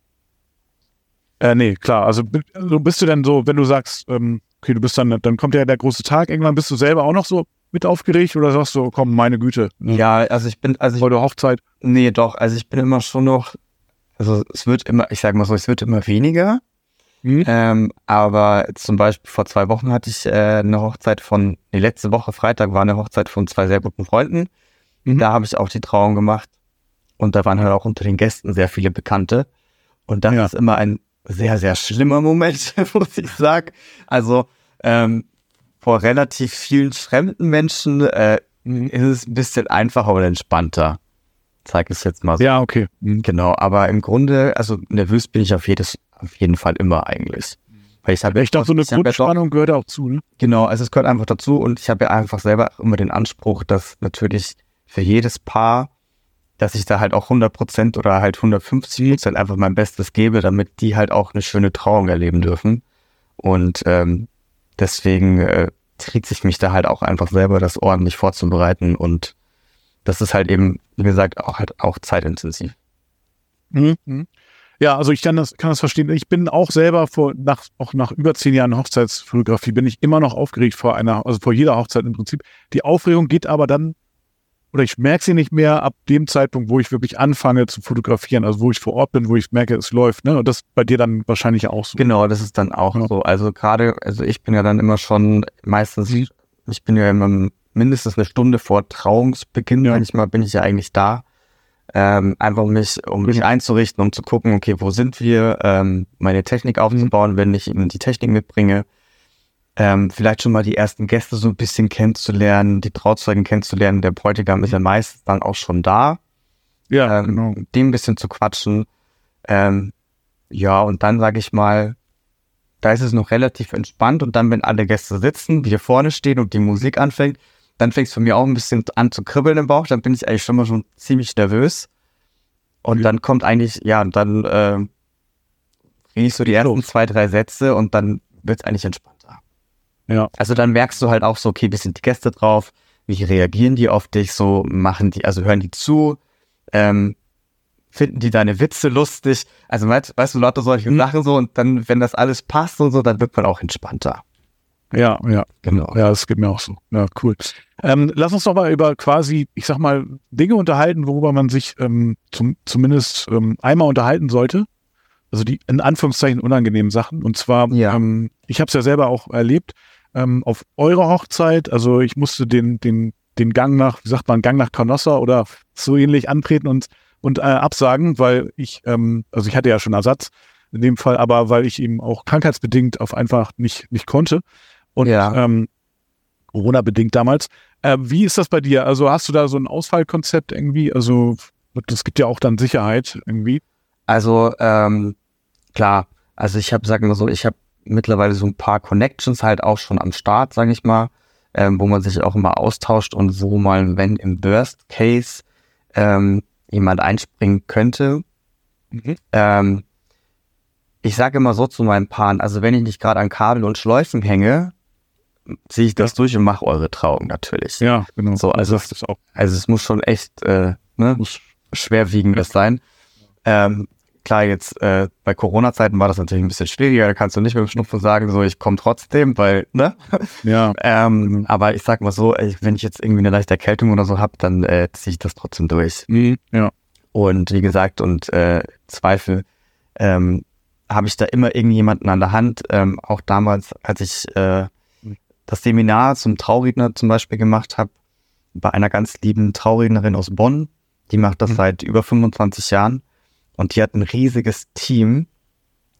Äh, nee, klar. Also, also bist du denn so, wenn du sagst, ähm, okay, du bist dann, dann kommt ja der große Tag, irgendwann bist du selber auch noch so mit aufgeregt oder sagst du, komm, meine Güte. Ne? Ja, also ich bin, also ich. Heute Hochzeit. Nee, doch, also ich bin immer schon noch, also es wird immer, ich sag mal so, es wird immer weniger. Mhm. Ähm, aber zum Beispiel vor zwei Wochen hatte ich äh, eine Hochzeit von, nee, letzte Woche Freitag war eine Hochzeit von zwei sehr guten Freunden. Mhm. Da habe ich auch die Trauung gemacht und da waren halt auch unter den Gästen sehr viele Bekannte und das ja. ist immer ein sehr, sehr schlimmer Moment, muss ich sagen. Also ähm, vor relativ vielen fremden Menschen äh, mhm. ist es ein bisschen einfacher und entspannter. Zeig es jetzt mal so. Ja, okay. Mhm. Genau, aber im Grunde, also nervös bin ich auf jedes Auf jeden Fall immer eigentlich. Weil ich habe ich dachte, so eine Grundspannung ja gehört auch zu, ne? Genau, also es gehört einfach dazu und ich habe ja einfach selber immer den Anspruch, dass natürlich für jedes Paar, dass ich da halt auch hundert Prozent oder halt hundertfünfzig Prozent einfach mein Bestes gebe, damit die halt auch eine schöne Trauung erleben dürfen. Und ähm, deswegen äh, trieze ich mich da halt auch einfach selber, das ordentlich vorzubereiten und das ist halt eben, wie gesagt, auch halt auch zeitintensiv. Mhm. Ja, also ich kann das, kann das verstehen. Ich bin auch selber vor, nach, auch nach über zehn Jahren Hochzeitsfotografie bin ich immer noch aufgeregt vor einer, also vor jeder Hochzeit im Prinzip. Die Aufregung geht aber dann, oder ich merke sie nicht mehr ab dem Zeitpunkt, wo ich wirklich anfange zu fotografieren, also wo ich vor Ort bin, wo ich merke, es läuft, ne? Und das ist bei dir dann wahrscheinlich auch so. Genau, das ist dann auch ja. so. Also gerade, also ich bin ja dann immer schon meistens, mhm. ich bin ja immer mindestens eine Stunde vor Trauungsbeginn, ja. manchmal bin ich ja eigentlich da. Ähm, einfach um mich, um mich einzurichten, um zu gucken, okay, wo sind wir, ähm, meine Technik aufzubauen, wenn ich eben die Technik mitbringe, ähm, vielleicht schon mal die ersten Gäste so ein bisschen kennenzulernen, die Trauzeugen kennenzulernen, der Bräutigam ist ja meistens dann auch schon da, ja, ähm, genau. dem ein bisschen zu quatschen, ähm, ja, und dann sage ich mal, da ist es noch relativ entspannt und dann, wenn alle Gäste sitzen, wir vorne stehen und die Musik anfängt, dann fängt es für mich auch ein bisschen an zu kribbeln im Bauch, dann bin ich eigentlich schon mal schon ziemlich nervös. Und ja. dann kommt eigentlich, ja, dann äh, rede ich so die ersten zwei, drei Sätze und dann wird es eigentlich entspannter. Ja. Also dann merkst du halt auch so, okay, wie sind die Gäste drauf, wie reagieren die auf dich, so machen die, also hören die zu, ähm, finden die deine Witze lustig, also weißt, weißt du, lauter solche hm. Sachen so und dann, wenn das alles passt und so, dann wird man auch entspannter. Ja, ja, genau. Ja, das geht mir auch so. Ja, cool. Ähm, lass uns doch mal über quasi, ich sag mal, Dinge unterhalten, worüber man sich ähm, zum, zumindest ähm, einmal unterhalten sollte. Also die in Anführungszeichen unangenehmen Sachen. Und zwar, ja. ähm, ich habe es ja selber auch erlebt, ähm, auf eurer Hochzeit, also ich musste den, den, den Gang nach, wie sagt man, Gang nach Canossa oder so ähnlich antreten und, und äh, absagen, weil ich, ähm, also ich hatte ja schon Ersatz in dem Fall, aber weil ich eben auch krankheitsbedingt auf einfach nicht, nicht konnte. Und ja. ähm, Corona-bedingt damals. Äh, wie ist das bei dir? Also hast du da so ein Ausfallkonzept irgendwie? Also das gibt ja auch dann Sicherheit irgendwie. Also ähm, klar, also ich habe, sagen wir so, ich habe mittlerweile so ein paar Connections halt auch schon am Start, sage ich mal, ähm, wo man sich auch immer austauscht und wo mal, wenn im Worst Case ähm, jemand einspringen könnte. Mhm. Ähm, ich sage immer so zu meinen Paaren, also wenn ich nicht gerade an Kabel und Schläuchen hänge, ziehe ich das ja. durch und mache eure Trauung natürlich. Ja, genau. So, also, das ist auch. also es muss schon echt äh, ne, muss schwerwiegendes ja. sein. Ähm, klar, jetzt äh, bei Corona-Zeiten war das natürlich ein bisschen schwieriger, da kannst du nicht mit dem Schnupfen sagen, so ich komme trotzdem, weil, ne? Ja. ähm, aber ich sag mal so, wenn ich jetzt irgendwie eine leichte Erkältung oder so habe, dann äh, ziehe ich das trotzdem durch. Mhm. Ja. Und wie gesagt, und äh, Zweifel ähm, habe ich da immer irgendjemanden an der Hand. Ähm, auch damals, als ich äh, das Seminar zum Trauredner zum Beispiel gemacht habe, bei einer ganz lieben Traurednerin aus Bonn, die macht das mhm. seit über fünfundzwanzig Jahren und die hat ein riesiges Team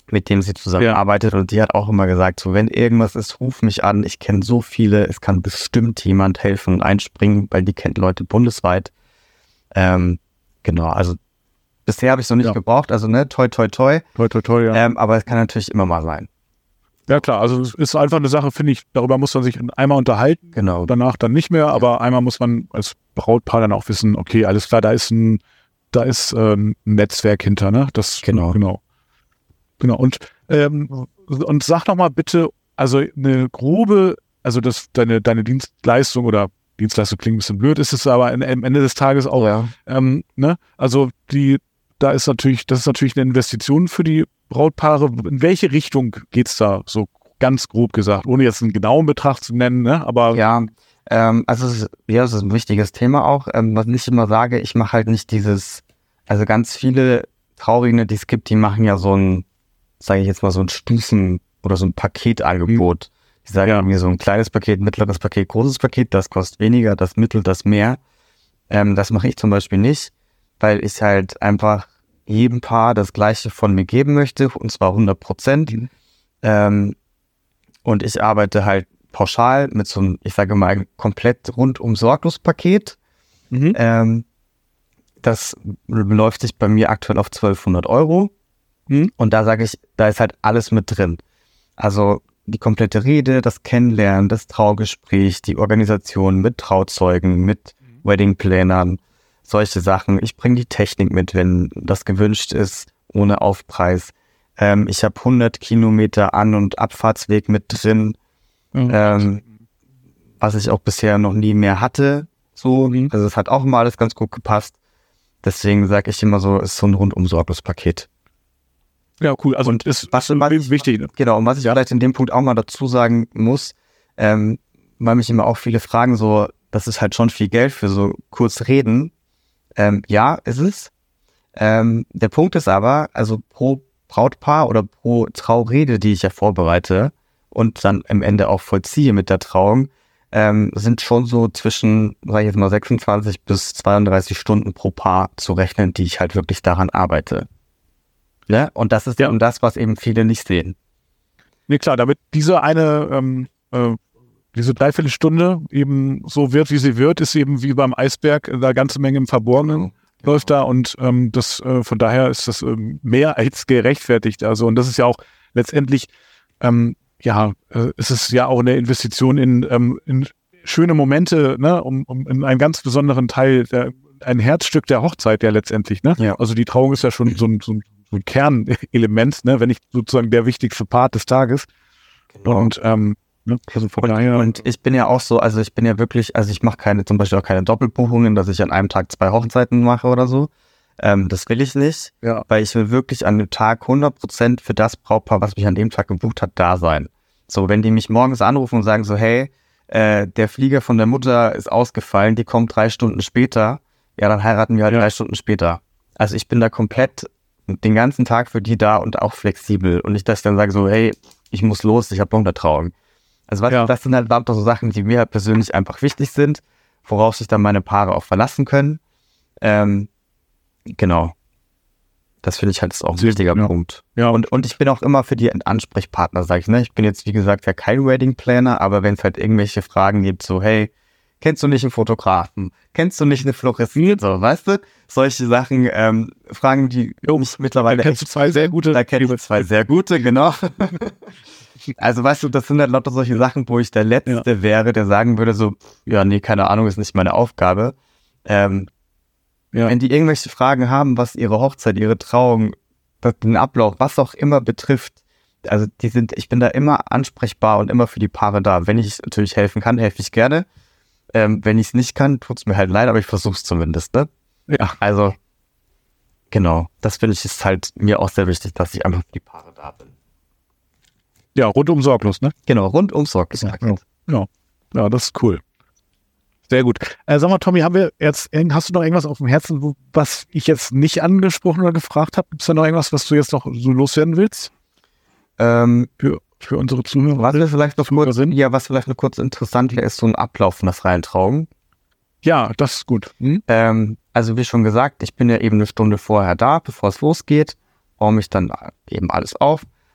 mit dem sie zusammenarbeitet. Ja. Und die hat auch immer gesagt, so wenn irgendwas ist, ruf mich an. Ich kenne so viele, es kann bestimmt jemand helfen und einspringen, weil die kennt Leute bundesweit. Ähm, genau, also bisher habe ich es noch nicht ja. gebraucht. Also ne, toi, toi, toi. Toi, toi, toi, ja. Ähm, aber es kann natürlich immer mal sein. Ja klar, also es ist einfach eine Sache, finde ich, darüber muss man sich einmal unterhalten, genau. danach dann nicht mehr, aber einmal muss man als Brautpaar dann auch wissen, okay, alles klar, da ist ein, da ist äh, ein Netzwerk hinter, ne? Das genau. Genau. Genau. Und, ähm, und sag noch mal bitte, also eine grobe, also das deine, deine Dienstleistung oder Dienstleistung klingt ein bisschen blöd, ist es aber am Ende des Tages auch, ja. ähm, ne? Also die, da ist natürlich, das ist natürlich eine Investition für die Brautpaare. In welche Richtung geht's da, so ganz grob gesagt, ohne jetzt einen genauen Betrag zu nennen, ne? Aber ja, ähm, also es ist, ja, es ist ein wichtiges Thema auch. Ähm, was ich immer sage, ich mache halt nicht dieses, also ganz viele Trauredner, die es gibt, die machen ja so ein, sage ich jetzt mal, so ein Stufen- oder so ein Paketangebot. Mhm. Die sagen ja mir so ein kleines Paket, mittleres Paket, großes Paket, das kostet weniger, das mittel, das mehr. Ähm, das mache ich zum Beispiel nicht, weil ich halt einfach jedem Paar das Gleiche von mir geben möchte, und zwar hundert Prozent. Mhm. Ähm, und ich arbeite halt pauschal mit so einem, ich sage mal, komplett rundum sorglos Paket. Mhm. Ähm, das beläuft sich bei mir aktuell auf zwölfhundert Euro. Mhm. Und da sage ich, da ist halt alles mit drin. Also die komplette Rede, das Kennenlernen, das Traugespräch, die Organisation mit Trauzeugen, mit mhm. Weddingplanern, solche Sachen. Ich bringe die Technik mit, wenn das gewünscht ist, ohne Aufpreis. Ähm, ich habe hundert Kilometer An- und Abfahrtsweg mit drin, mhm. ähm, was ich auch bisher noch nie mehr hatte. So, mhm. Also es hat auch immer alles ganz gut gepasst. Deswegen sage ich immer so, es ist so ein rundum sorglos Paket. Ja, cool. Also und ist was, was ich, wichtig. Ne? Genau, und was ich ja. vielleicht in dem Punkt auch mal dazu sagen muss, ähm, weil mich immer auch viele fragen, so, das ist halt schon viel Geld für so kurz reden. Ähm, ja, ist es. Ähm, der Punkt ist aber, also pro Brautpaar oder pro Traurede, die ich ja vorbereite und dann am Ende auch vollziehe mit der Trauung, ähm, sind schon so zwischen, sag ich jetzt mal, sechsundzwanzig bis zweiunddreißig Stunden pro Paar zu rechnen, die ich halt wirklich daran arbeite. Ja, und das ist ja. eben das, was eben viele nicht sehen. Nee, klar, damit diese eine, ähm, äh, diese Dreiviertelstunde eben so wird, wie sie wird, ist eben wie beim Eisberg eine ganze Menge im Verborgenen genau. läuft da und ähm, das äh, von daher ist das ähm, mehr als gerechtfertigt. Also und das ist ja auch letztendlich, ähm, ja, äh, es ist ja auch eine Investition in, ähm, in schöne Momente, ne, um, um in einen ganz besonderen Teil, der, ein Herzstück der Hochzeit ja letztendlich, ne? Ja. Also die Trauung ist ja schon so ein, so ein, so ein Kernelement, ne, wenn nicht sozusagen der wichtigste Part des Tages. Genau. Und ähm, Ne? Also von und, daher. und ich bin ja auch so, also ich bin ja wirklich, also ich mache keine, zum Beispiel auch keine Doppelbuchungen, dass ich an einem Tag zwei Hochzeiten mache oder so. Ähm, das will ich nicht, ja. weil ich will wirklich an dem Tag hundert Prozent für das Brautpaar, was mich an dem Tag gebucht hat, da sein. So, wenn die mich morgens anrufen und sagen so, hey, äh, der Flieger von der Mutter ist ausgefallen, die kommt drei Stunden später, ja, dann heiraten wir halt ja. drei Stunden später. Also ich bin da komplett den ganzen Tag für die da und auch flexibel. Und nicht, dass ich dann sage so, hey, ich muss los, ich habe noch eine Trauung. Also was, ja. das sind halt lauter so Sachen, die mir persönlich einfach wichtig sind, worauf sich dann meine Paare auch verlassen können. Ähm, genau. Das finde ich halt ist auch ein Sehr wichtiger gut, Punkt. Ja. Und, und ich bin auch immer für die Ansprechpartner, sage ich. Ne? Ich bin jetzt, wie gesagt, ja kein Wedding Planner, aber wenn es halt irgendwelche Fragen gibt, so, hey, kennst du nicht einen Fotografen? Kennst du nicht eine Floristin? So, weißt du? Solche Sachen, ähm, Fragen, die jo, mich mittlerweile... Da kennst du zwei sehr gute. Da kenne ich zwei sehr gute, genau. Also weißt du, das sind halt lauter solche Sachen, wo ich der Letzte ja. wäre, der sagen würde so, ja, nee, keine Ahnung, ist nicht meine Aufgabe. Ähm, ja. Wenn die irgendwelche Fragen haben, was ihre Hochzeit, ihre Trauung, den Ablauf, was auch immer betrifft, also die sind, ich bin da immer ansprechbar und immer für die Paare da. Wenn ich natürlich helfen kann, helfe ich gerne. Ähm, wenn ich es nicht kann, tut's mir halt leid, aber ich versuche es zumindest, ne? Ja. Also, genau, das finde ich ist halt mir auch sehr wichtig, dass ich einfach für die Paare da bin. Ja, rundum sorglos, ne? Genau, rundum sorglos. Ja, ja. ja, das ist cool. Sehr gut. Äh, sag mal, Tommy, haben wir jetzt, hast du noch irgendwas auf dem Herzen, wo, was ich jetzt nicht angesprochen oder gefragt habe? Gibt es da noch irgendwas, was du jetzt noch so loswerden willst? Ähm, für, für unsere Zuhörer? Was wir vielleicht noch kurz, ja, was vielleicht noch kurz interessant wäre, ist so ein Ablauf von der freien Trauung. Ja, das ist gut. Hm? Ähm, also wie schon gesagt, ich bin ja eben eine Stunde vorher da, bevor es losgeht, baue mich dann eben alles auf.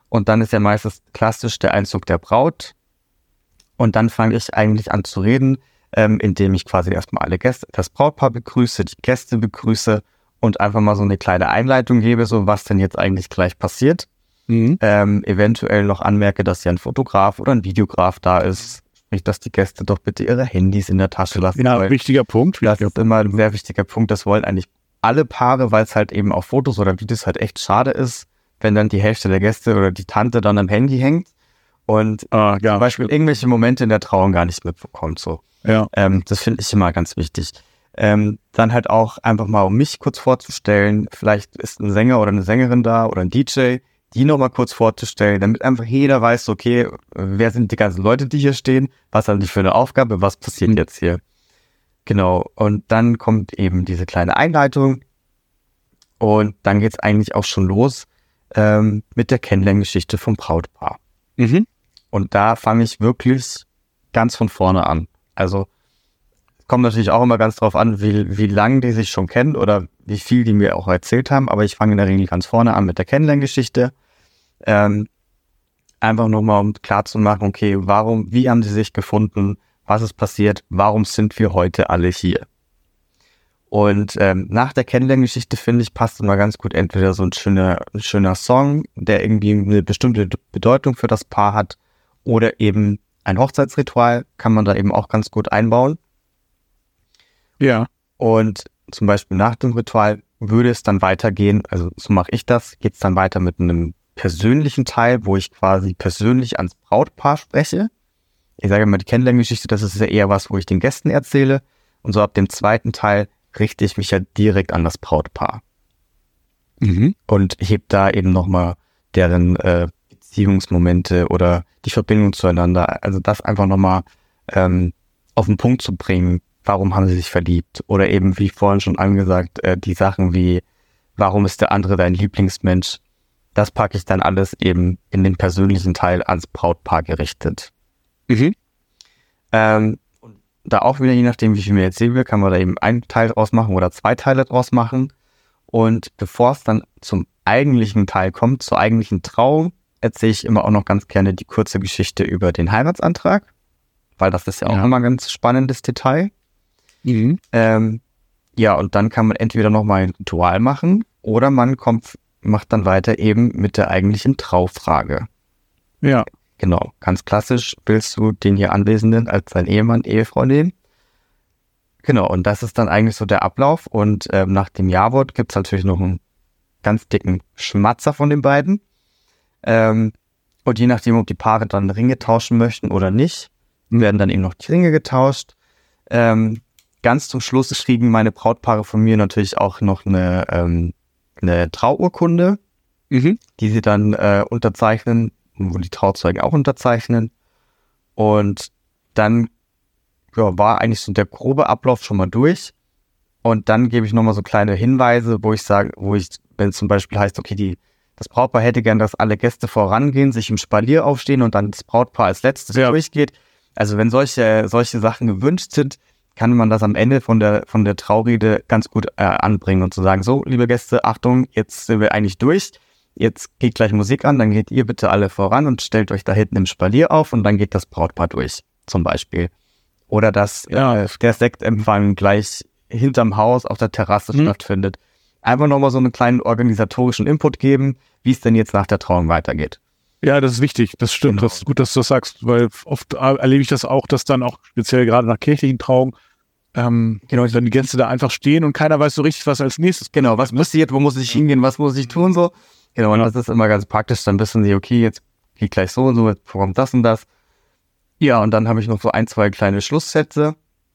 Und dann ist ja meistens klassisch der Einzug der Braut. Und dann fange ich eigentlich an zu reden, ähm, indem ich quasi erstmal alle Gäste, das Brautpaar begrüße, die Gäste begrüße und einfach mal so eine kleine Einleitung gebe, so was denn jetzt eigentlich gleich passiert. Mhm. Ähm, eventuell noch anmerke, dass ja ein Fotograf oder ein Videograf da ist. Sprich, dass die Gäste doch bitte ihre Handys in der Tasche lassen. Ja, wollen. wichtiger Punkt. Das ist immer ein sehr wichtiger Punkt. Das wollen eigentlich alle Paare, weil es halt eben auf Fotos oder Videos halt echt schade ist, wenn dann die Hälfte der Gäste oder die Tante dann am Handy hängt und ah, ja, zum Beispiel stimmt. irgendwelche Momente in der Trauung gar nicht mitbekommt. So. Ja. Ähm, das finde ich immer ganz wichtig. Ähm, dann halt auch einfach mal, um mich kurz vorzustellen, vielleicht ist ein Sänger oder eine Sängerin da oder ein D J, die nochmal kurz vorzustellen, damit einfach jeder weiß, okay, wer sind die ganzen Leute, die hier stehen, was haben die für eine Aufgabe, was passiert mhm. jetzt hier. Genau, und dann kommt eben diese kleine Einleitung und dann geht's eigentlich auch schon los ähm, mit der Kennenlerngeschichte vom Brautpaar. Mhm. Und da fange ich wirklich ganz von vorne an. Also kommt natürlich auch immer ganz drauf an, wie, wie lange die sich schon kennen oder wie viel die mir auch erzählt haben, aber ich fange in der Regel ganz vorne an mit der Kennenlerngeschichte. Ähm, einfach nochmal, um klar zu machen, okay, warum, wie haben sie sich gefunden, was ist passiert, warum sind wir heute alle hier? Und ähm, nach der Kennenlerngeschichte, finde ich, passt immer ganz gut entweder so ein schöner, ein schöner Song, der irgendwie eine bestimmte Bedeutung für das Paar hat, oder eben ein Hochzeitsritual kann man da eben auch ganz gut einbauen. Ja. Und zum Beispiel nach dem Ritual würde es dann weitergehen, also so mache ich das, geht es dann weiter mit einem persönlichen Teil, wo ich quasi persönlich ans Brautpaar spreche. Ich sage immer, die Kennenlerngeschichte, das ist ja eher was, wo ich den Gästen erzähle. Und so ab dem zweiten Teil richte ich mich ja direkt an das Brautpaar. Mhm. Und heb da eben nochmal deren äh, Beziehungsmomente oder die Verbindung zueinander. Also das einfach nochmal ähm, auf den Punkt zu bringen. Warum haben sie sich verliebt? Oder eben, wie vorhin schon angesagt, äh, die Sachen wie, warum ist der andere dein Lieblingsmensch? Das packe ich dann alles eben in den persönlichen Teil ans Brautpaar gerichtet. Mhm. Ähm, da auch wieder, je nachdem, wie viel mir erzählen will, kann man da eben einen Teil draus machen oder zwei Teile draus machen. Und bevor es dann zum eigentlichen Teil kommt, zur eigentlichen Trauung, erzähle ich immer auch noch ganz gerne die kurze Geschichte über den Heiratsantrag, weil das ist ja auch ja. immer ein ganz spannendes Detail. Mhm. Ähm, ja, und dann kann man entweder nochmal ein Ritual machen oder man kommt, macht dann weiter eben mit der eigentlichen Traufrage. Ja. Genau, ganz klassisch willst du den hier Anwesenden als dein Ehemann, Ehefrau nehmen. Genau, und das ist dann eigentlich so der Ablauf. Und ähm, nach dem Ja-Wort gibt es natürlich noch einen ganz dicken Schmatzer von den beiden. Ähm, und je nachdem, ob die Paare dann Ringe tauschen möchten oder nicht, werden dann eben noch die Ringe getauscht. Ähm, ganz zum Schluss kriegen meine Brautpaare von mir natürlich auch noch eine, ähm, eine Trauurkunde, mhm. die sie dann äh, unterzeichnen, wo die Trauzeugen auch unterzeichnen. Und dann ja, war eigentlich so der grobe Ablauf schon mal durch. Und dann gebe ich nochmal so kleine Hinweise, wo ich sage, wo ich, wenn es zum Beispiel heißt, okay, die, das Brautpaar hätte gern, dass alle Gäste vorangehen, sich im Spalier aufstehen und dann das Brautpaar als letztes ja. durchgeht. Also wenn solche, solche Sachen gewünscht sind, kann man das am Ende von der, von der Traurede ganz gut äh, anbringen und zu sagen, so, liebe Gäste, Achtung, jetzt sind wir eigentlich durch. Jetzt geht gleich Musik an, dann geht ihr bitte alle voran und stellt euch da hinten im Spalier auf und dann geht das Brautpaar durch, zum Beispiel. Oder dass ja. äh, der Sektempfang gleich hinterm Haus auf der Terrasse mhm. stattfindet. Einfach nochmal so einen kleinen organisatorischen Input geben, wie es denn jetzt nach der Trauung weitergeht. Ja, das ist wichtig, das stimmt. Genau. Das ist gut, dass du das sagst, weil oft erlebe ich das auch, dass dann auch speziell gerade nach kirchlichen Trauungen ähm, genau, dann die Gäste da einfach stehen und keiner weiß so richtig, was als nächstes Genau, was passiert, wo muss ich hingehen, was muss ich tun, so. Genau, und das ist immer ganz praktisch, dann wissen sie, okay, jetzt geht gleich so und so, jetzt kommt das und das. Ja, und dann habe ich noch so ein, zwei kleine Schlusssätze.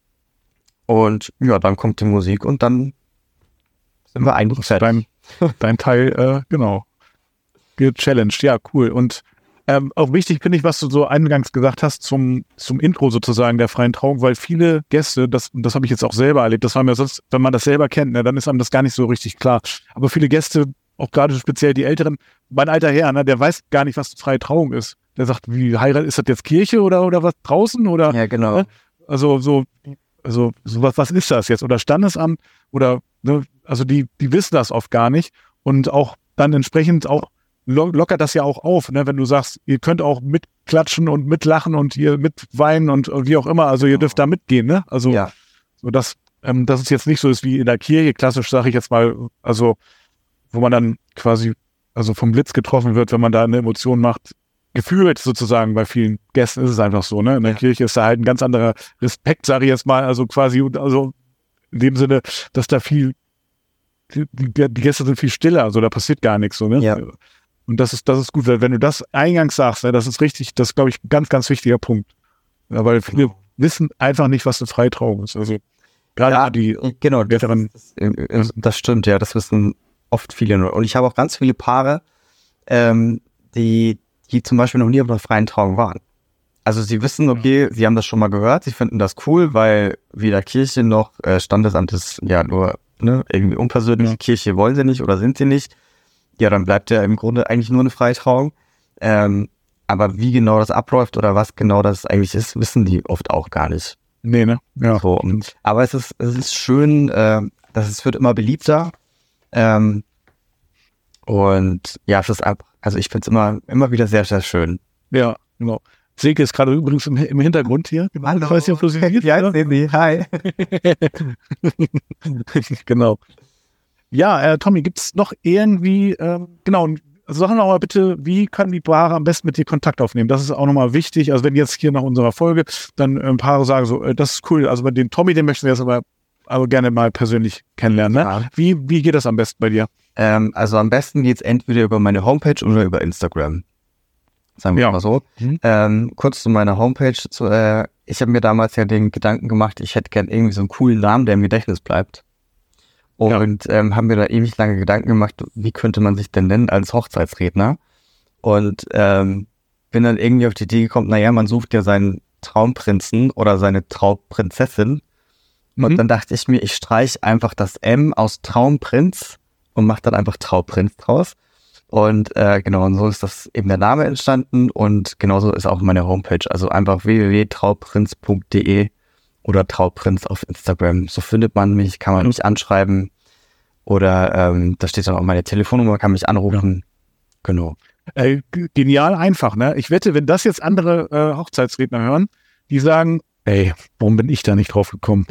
Und ja, dann kommt die Musik und dann sind wir eigentlich fertig. Dein, dein Teil, äh, genau, gechallenged, ja, cool. Und ähm, auch wichtig finde ich, was du so eingangs gesagt hast zum, zum Intro sozusagen der freien Trauung, weil viele Gäste, das, das habe ich jetzt auch selber erlebt, das war mir sonst, wenn man das selber kennt, ne, dann ist einem das gar nicht so richtig klar. Aber viele Gäste, auch gerade speziell die Älteren, mein alter Herr, ne, der weiß gar nicht, was freie Trauung ist. Der sagt, wie Heirat, ist das jetzt Kirche oder, oder was draußen? Oder, ja, genau. Ne? Also so, also so was, was ist das jetzt? Oder Standesamt? Oder ne, also die, die wissen das oft gar nicht. Und auch dann entsprechend auch lo- lockert das ja auch auf, ne? Wenn du sagst, ihr könnt auch mitklatschen und mitlachen und ihr mitweinen und, und wie auch immer, also ihr dürft da mitgehen, ne? Also Ja. so dass, ähm, dass es jetzt nicht so ist wie in der Kirche, klassisch sage ich jetzt mal, also wo man dann quasi also vom Blitz getroffen wird, wenn man da eine Emotion macht, gefühlt sozusagen bei vielen Gästen ist es einfach so, ne? In der Ja. Kirche ist da halt ein ganz anderer Respekt, sage ich jetzt mal, also quasi, also in dem Sinne, dass da viel, die, die Gäste sind viel stiller, also da passiert gar nichts, so, ne? Ja. Und das ist, das ist gut, weil wenn du das eingangs sagst, ne, das ist richtig, das ist, glaube ich, ein ganz, ganz wichtiger Punkt. Ja, weil viele wissen einfach nicht, was eine Freitrauung ist. Also gerade Ja, die genau, das, Älteren. das, das stimmt, ja, das wissen oft viele nur. Und ich habe auch ganz viele Paare, ähm, die, die zum Beispiel noch nie auf einer freien Trauung waren. Also sie wissen, okay, sie haben das schon mal gehört, sie finden das cool, weil weder Kirche noch äh, Standesamt ist ja nur ne, irgendwie unpersönlich. Ja. Kirche wollen sie nicht oder sind sie nicht. Ja, dann bleibt ja im Grunde eigentlich nur eine Freitrauung. Ähm, aber wie genau das abläuft oder was genau das eigentlich ist, wissen die oft auch gar nicht. Nee, ne? Ja. So, und, aber es ist, es ist schön, äh, dass es wird immer beliebter. Ähm, und ja, es ist ab, also ich finde es immer, immer wieder sehr, sehr schön. Ja, genau. Silke ist gerade übrigens im, im Hintergrund hier. Genau. Hallo. Ich weiß nicht, ob du sie siehst. Ja, oder? ich sehe sie. Hi. Genau. Ja, äh, Tommy, gibt's noch irgendwie, ähm, genau, also sag noch mal bitte, wie kann die Paare am besten mit dir Kontakt aufnehmen? Das ist auch nochmal wichtig. Also wenn jetzt hier nach unserer Folge dann ähm, Paare sagen so, äh, das ist cool, also bei den Tommy, den möchten wir jetzt aber, aber gerne mal persönlich kennenlernen. Ne? Ja. Wie, wie geht das am besten bei dir? Ähm, also am besten geht's entweder über meine Homepage oder über Instagram. Sagen wir Ja. mal so. Mhm. Ähm, kurz zu meiner Homepage. Zu, äh, ich habe mir damals ja den Gedanken gemacht, ich hätte gern irgendwie so einen coolen Namen, der im Gedächtnis bleibt. Und ja. ähm, haben mir da ewig lange Gedanken gemacht, wie könnte man sich denn nennen als Hochzeitsredner? Und ähm, bin dann irgendwie auf die Idee gekommen, naja, man sucht ja seinen Traumprinzen oder seine Traumprinzessin. Mhm. Und dann dachte ich mir, ich streiche einfach das M aus Traumprinz und mache dann einfach Trauprinz draus. Und äh, genau, und so ist das eben der Name entstanden und genauso ist auch meine Homepage. Also einfach w w w punkt trauprinz punkt d e oder Trauprinz auf Instagram. So findet man mich, kann man mich anschreiben oder ähm, da steht dann auch meine Telefonnummer, kann mich anrufen. Ja. Genau. Äh, genial einfach, ne? Ich wette, wenn das jetzt andere äh, Hochzeitsredner hören, die sagen, ey, warum bin ich da nicht drauf gekommen?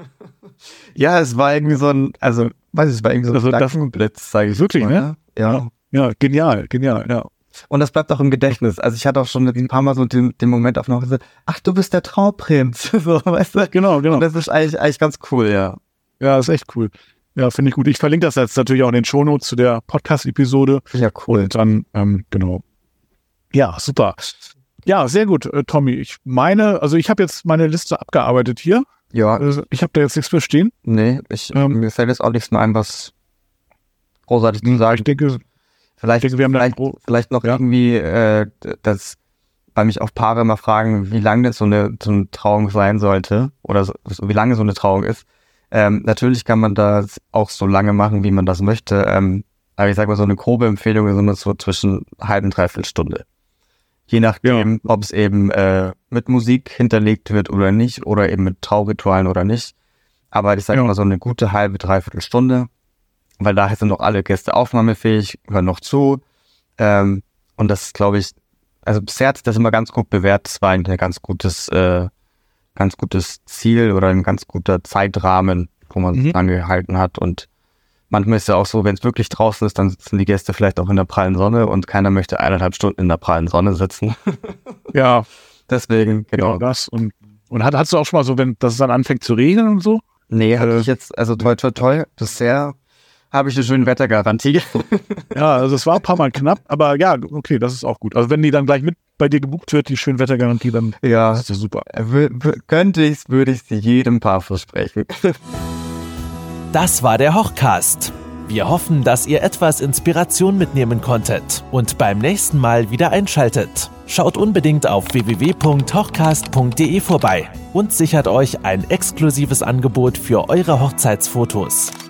Ja, es war irgendwie so ein, also, weiß ich, es war irgendwie so ein also Blitz, sage ich. Wirklich, mal, ne? Ja. Ja, genial, genial, ja. Und das bleibt auch im Gedächtnis. Also ich hatte auch schon ein paar Mal so den, den Moment auf noch gesagt, ach, du bist der Trauprinz. So, weißt du? Genau, genau. Und das ist eigentlich, eigentlich ganz cool, ja. Ja, ist echt cool. Ja, finde ich gut. Ich verlinke das jetzt natürlich auch in den Shownotes zu der Podcast-Episode. Ja, cool. Und dann, ähm, genau. Ja, super. Ja, sehr gut, äh, Tommy. Ich meine, also ich habe jetzt meine Liste abgearbeitet hier. Ja. Also ich habe da jetzt nichts mehr stehen. Nee, ich, Ähm, mir fällt jetzt auch nichts mehr ein, was großartig zu sagen. Ich denke, Vielleicht, ich denke, wir haben da vielleicht, gro- vielleicht noch ja. irgendwie, äh, dass bei mich auch Paare immer fragen, wie lange das so eine, so eine Trauung sein sollte oder so, wie lange so eine Trauung ist. Ähm, natürlich kann man das auch so lange machen, wie man das möchte. Ähm, aber ich sag mal, so eine grobe Empfehlung ist immer so zwischen halben, dreiviertel Stunde. Je nachdem, ja. ob es eben äh, mit Musik hinterlegt wird oder nicht oder eben mit Trauritualen oder nicht. Aber ich sag Ja. mal so eine gute halbe, dreiviertel Stunde. Weil daher sind noch alle Gäste aufnahmefähig, hören noch zu. Ähm, und das ist, glaube ich, also bisher hat sich das immer ganz gut bewährt. Das war eigentlich ein ganz gutes, äh, ganz gutes Ziel oder ein ganz guter Zeitrahmen, wo man Mhm. sich angehalten hat. Und manchmal ist ja auch so, wenn es wirklich draußen ist, dann sitzen die Gäste vielleicht auch in der prallen Sonne und keiner möchte eineinhalb Stunden in der prallen Sonne sitzen. ja, Deswegen, genau genau. das. Und, und hat, hast du auch schon mal so, wenn das dann anfängt zu regnen und so? Nee, hatte Äh, ich jetzt, also toi, toi, toi, bisher habe ich eine schöne Wettergarantie. Ja, also es war ein paar Mal knapp, aber ja, okay, das ist auch gut. Also wenn die dann gleich mit bei dir gebucht wird, die Schönwettergarantie, dann Ja, ist das super. w- w- könnte ich, würde ich sie jedem Paar versprechen. Das war der Hochcast. Wir hoffen, dass ihr etwas Inspiration mitnehmen konntet und beim nächsten Mal wieder einschaltet. Schaut unbedingt auf w w w punkt hochcast punkt d e vorbei und sichert euch ein exklusives Angebot für eure Hochzeitsfotos.